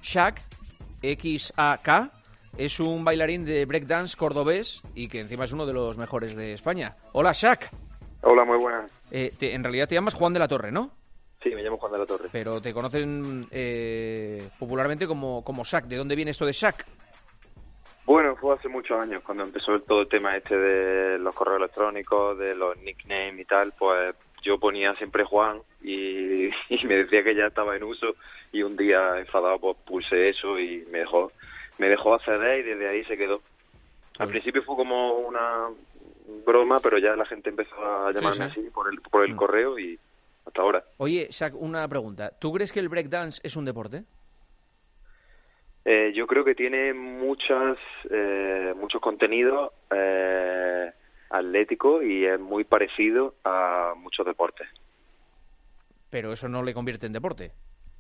Shak, X-A-K, es un bailarín de breakdance cordobés y que encima es uno de los mejores de España. Hola, Shak. Hola, muy buenas. En realidad te llamas Juan de la Torre, ¿no? Sí, me llamo Juan de la Torre. Pero te conocen popularmente como Shak. ¿De dónde viene esto de Shak? Bueno, fue hace muchos años, cuando empezó todo el tema de los correos electrónicos, de los nicknames y tal, pues yo ponía siempre Juan y me decía que ya estaba en uso, y un día enfadado pues puse eso y me dejó acceder, y desde ahí se quedó. Al principio fue como una broma, pero ya la gente empezó a llamarme así por el correo y hasta ahora. Oye, Shak, una pregunta. ¿Tú crees que el breakdance es un deporte? Yo creo que tiene muchos contenidos atléticos y es muy parecido a muchos deportes. Pero eso no le convierte en deporte.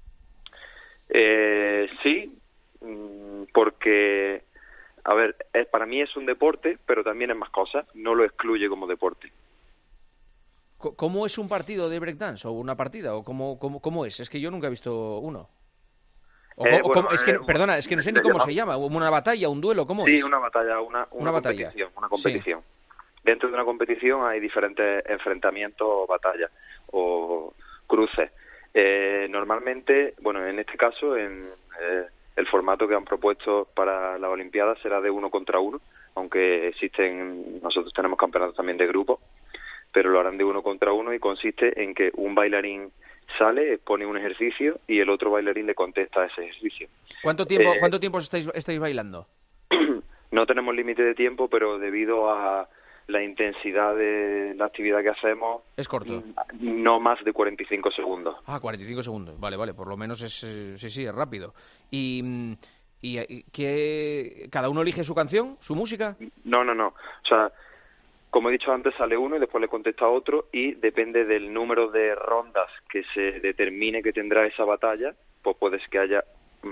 Sí, porque, a ver, para mí es un deporte, pero también es más cosas. No lo excluye como deporte. ¿Cómo es un partido de breakdance o una partida? ¿O cómo es? Es que yo nunca he visto uno. Perdona, es que no sé ni cómo se llama. ¿Una batalla, un duelo? ¿Cómo es? Sí, una batalla, una competición. Una competición. Sí. Dentro de una competición hay diferentes enfrentamientos o batallas o cruces. Normalmente, bueno, en este caso, el formato que han propuesto para las Olimpiadas será de 1 contra 1, aunque nosotros tenemos campeonatos también de grupo, pero lo harán de 1 contra 1 y consiste en que un bailarín sale, expone un ejercicio y el otro bailarín le contesta a ese ejercicio. ¿Cuánto tiempo estáis bailando? No tenemos límite de tiempo, pero debido a la intensidad de la actividad que hacemos... ¿Es corto? No más de 45 segundos. 45 segundos. Vale, por lo menos es rápido. ¿Y cada uno elige su canción, su música? No. O sea, como he dicho antes, sale uno y después le contesta a otro, y depende del número de rondas que se determine que tendrá esa batalla, pues puede que haya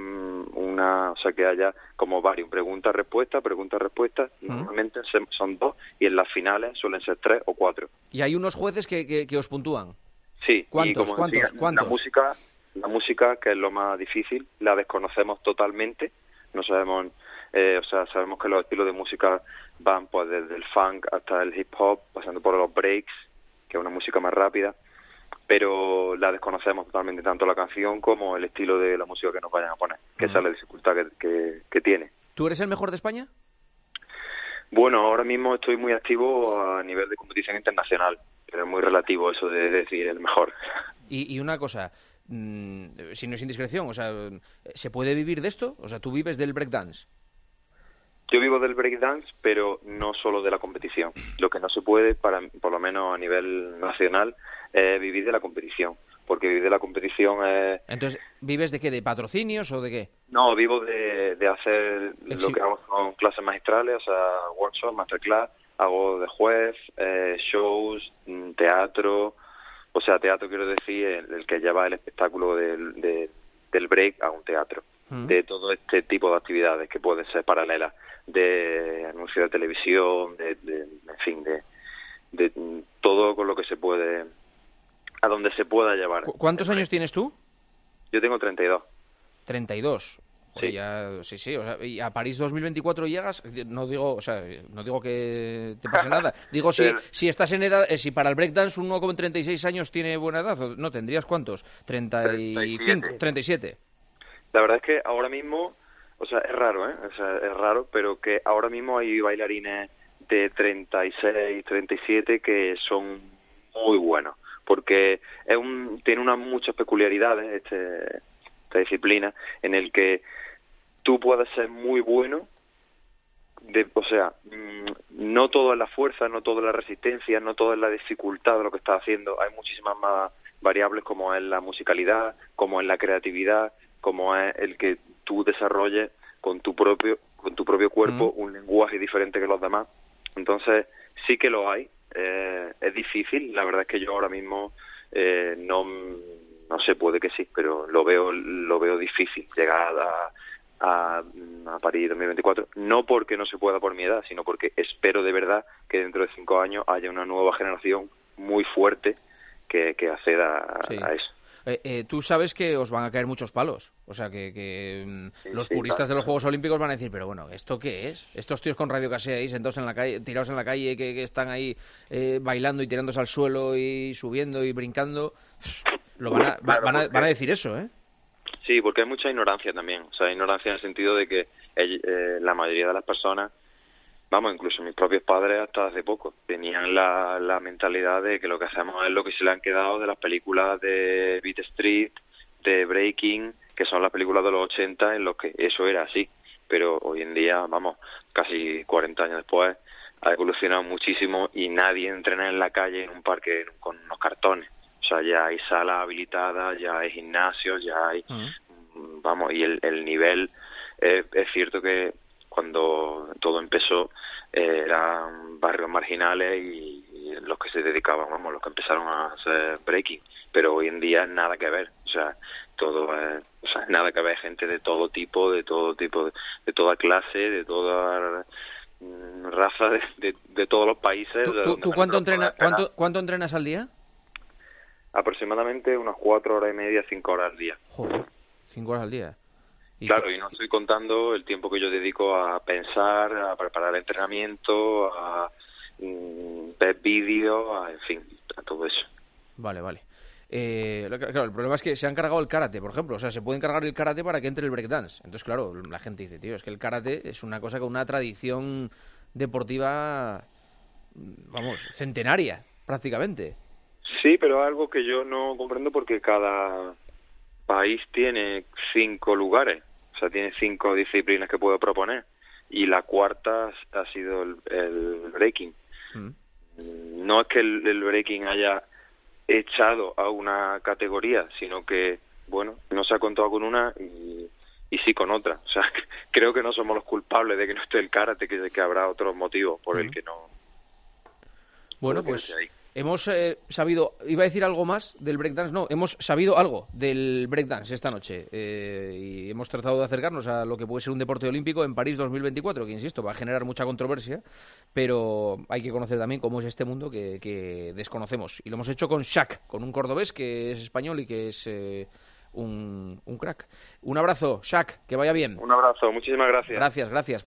que haya como varios, pregunta-respuesta. Normalmente son 2 y en las finales suelen ser 3 o 4. ¿Y hay unos jueces que os puntúan? Sí. ¿Cuántos? La música, que es lo más difícil, la desconocemos totalmente. No sabemos, sabemos que los estilos de música van pues desde el funk hasta el hip hop, pasando por los breaks, que es una música más rápida, pero la desconocemos totalmente, tanto la canción como el estilo de la música que nos vayan a poner, que esa es la dificultad que tiene. ¿Tú eres el mejor de España? Bueno, ahora mismo estoy muy activo a nivel de competición internacional, pero es muy relativo eso de decir el mejor. Y una cosa, si no es indiscreción, o sea, ¿se puede vivir de esto? O sea, ¿tú vives del breakdance? Yo vivo del breakdance, pero no solo de la competición. Lo que no se puede, por lo menos a nivel nacional, es vivir de la competición. Porque vivir de la competición es... Entonces, ¿vives de qué? ¿De patrocinios o de qué? No, vivo de hacer lo que hago son clases magistrales, o sea, workshops, masterclass, hago de juez, shows, teatro. O sea, teatro quiero decir el que lleva el espectáculo del break a un teatro. De todo este tipo de actividades que pueden ser paralelas, de anuncios de televisión, en fin, de todo con lo que se puede, a donde se pueda llevar. ¿Cuántos años tienes tú? Yo tengo 32. 32. Sí. Sí, o sea, y a París 2024 llegas, no digo que te pase nada. Digo, si estás en edad, si para el breakdance uno con 36 años tiene buena edad, ¿no? ¿Tendrías cuántos? 35, 37. La verdad es que ahora mismo, o sea, es raro, O sea, es raro, pero que ahora mismo hay bailarines de 36, 37 que son muy buenos, porque tiene muchas peculiaridades esta disciplina, en el que tú puedes ser muy bueno, o sea, no todo es la fuerza, no todo es la resistencia, no todo es la dificultad de lo que estás haciendo. Hay muchísimas más variables, como es la musicalidad, como es la creatividad, como es el que tú desarrolles con tu propio cuerpo un lenguaje diferente que los demás. Entonces sí que lo hay. Es difícil, la verdad es que yo ahora mismo no sé, puede que sí, pero lo veo difícil llegar a París 2024, no porque no se pueda por mi edad, sino porque espero de verdad que dentro de 5 años haya una nueva generación muy fuerte que acceda a eso. Tú sabes que os van a caer muchos palos. O sea, que los puristas de los Juegos Olímpicos van a decir, pero bueno, ¿esto qué es? Estos tíos con Radio Casé ahí sentados en la calle, tirados en la calle, que están ahí bailando y tirándose al suelo y subiendo y brincando. Van a decir eso, ¿eh? Sí, porque hay mucha ignorancia también. O sea, ignorancia en el sentido de que la mayoría de las personas, vamos, incluso mis propios padres hasta hace poco, tenían la mentalidad de que lo que hacemos es lo que se le han quedado de las películas de Beat Street, de Breaking, que son las películas de los 80 en los que eso era así. Pero hoy en día, vamos, casi 40 años después, ha evolucionado muchísimo y nadie entrena en la calle en un parque con unos cartones. O sea, ya hay salas habilitadas, ya hay gimnasios, ya hay... Vamos, y el nivel... es cierto que cuando todo empezó eran barrios marginales y los que se dedicaban, vamos, los que empezaron a hacer breaking. Pero hoy en día nada que ver. O sea, nada que ver, gente de todo tipo, de toda clase, de toda raza, de todos los países. ¿Tú cuánto entrenas al día? Aproximadamente unas 4 horas y media, 5 horas al día. Joder, 5 horas al día. Claro, y no estoy contando el tiempo que yo dedico a pensar, a preparar el entrenamiento, a ver vídeos, en fin, a todo eso. Vale. Claro, el problema es que se han cargado el karate, por ejemplo. O sea, se pueden cargar el karate para que entre el breakdance. Entonces, claro, la gente dice, tío, es que el karate es una cosa con una tradición deportiva, vamos, centenaria, prácticamente. Sí, pero algo que yo no comprendo porque cada país tiene 5 lugares, o sea, tiene 5 disciplinas que puede proponer y la cuarta ha sido el breaking. No es que el breaking haya echado a una categoría, sino que, bueno, no se ha contado con una y sí con otra. O sea, creo que no somos los culpables de que no esté el karate, que habrá otros motivos por el que no. Bueno, pues hemos sabido, iba a decir algo más del breakdance, no, hemos sabido algo del breakdance esta noche y hemos tratado de acercarnos a lo que puede ser un deporte olímpico en París 2024, que insisto, va a generar mucha controversia, pero hay que conocer también cómo es este mundo que desconocemos. Y lo hemos hecho con Shaq, con un cordobés que es español y que es un crack. Un abrazo, Shaq, que vaya bien. Un abrazo, muchísimas gracias. Gracias.